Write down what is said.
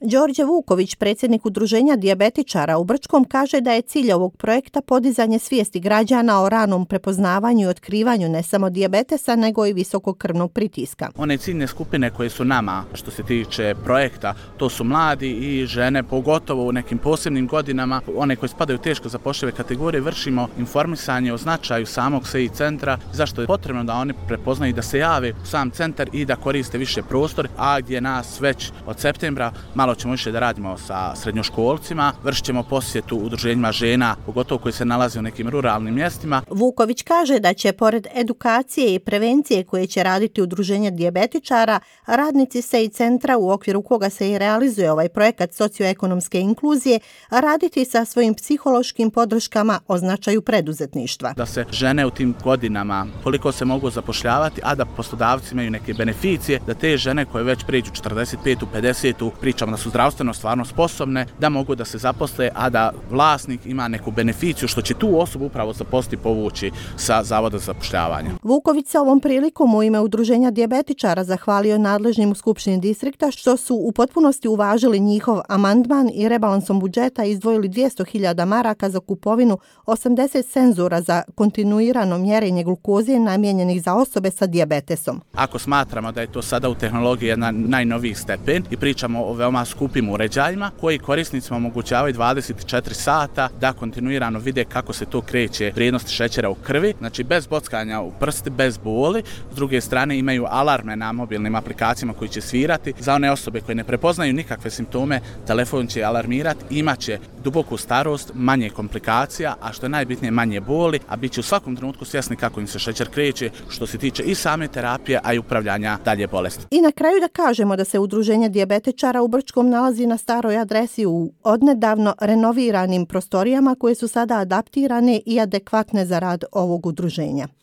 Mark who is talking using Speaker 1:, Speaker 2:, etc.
Speaker 1: Đorđe Vuković, predsjednik Udruženja dijabetičara u Brčkom, kaže da je cilj ovog projekta podizanje svijesti građana o ranom prepoznavanju i otkrivanju ne samo dijabetesa, nego i visokog krvnog pritiska.
Speaker 2: One ciljne skupine koje su nama, što se tiče projekta, to su mladi i žene, pogotovo u nekim posebnim godinama, one koje spadaju u teško zapošljive kategorije, vršimo informisanje o značaju samog SEI centra, zašto je potrebno da oni prepoznaju da se jave u sam centar i da koriste više prostor, a gdje nas već od septembra malo ćemo više da radimo sa srednjoškolcima, vršit ćemo posjetu udruženjima žena, pogotovo koji se nalaze u nekim ruralnim mjestima.
Speaker 1: Vuković kaže da će pored edukacije i prevencije koje će raditi Udruženje dijabetičara, radnici SEI centra u okviru koga se i realizuje ovaj projekat socioekonomske inkluzije, raditi sa svojim psihološkim podrškama o značaju preduzetništva.
Speaker 2: Da se žene u tim godinama koliko se mogu zapošljavati, a da poslodavci imaju neke beneficije, da te žene koje već pređu 45. 50. pričamo da su zdravstveno stvarno sposobne, da mogu da se zaposle, a da vlasnik ima neku beneficiju što će tu osobu upravo zaposliti povući sa Zavoda za zapošljavanje.
Speaker 1: Vuković se ovom prilikom u ime Udruženja dijabetičara zahvalio nadležnim u Skupštini distrikta što su u potpunosti uvažili njihov amandman i rebalansom budžeta izdvojili 200.000 maraka za kupovinu 80 senzora za kontinuirano mjerenje glukoze namijenjenih za osobe sa dijabetesom.
Speaker 2: Ako smatramo da je to sada u tehnologiji jedan najnoviji stepen i pričamo o veoma skupim uređajima koji korisnicima omogućavaju 24 sata da kontinuirano vide kako se to kreće vrijednost šećera u krvi, znači bez bockanja u prsti, bez boli. S druge strane imaju alarme na mobilnim aplikacijama koji će svirati. Za one osobe koje ne prepoznaju nikakve simptome, telefon će alarmirati, imaće duboku starost, manje komplikacija, a što je najbitnije manje boli, a bit će u svakom trenutku svjesni kako im se šećer kreće što se tiče i same terapije, a i upravljanja dalje bolesti.
Speaker 1: I na kraju da kažemo da se Udruženje dijabetičara u Brčkom nalazi na staroj adresi u odnedavno renoviranim prostorijama koje su sada adaptirane i adekvatne za rad ovog udruženja.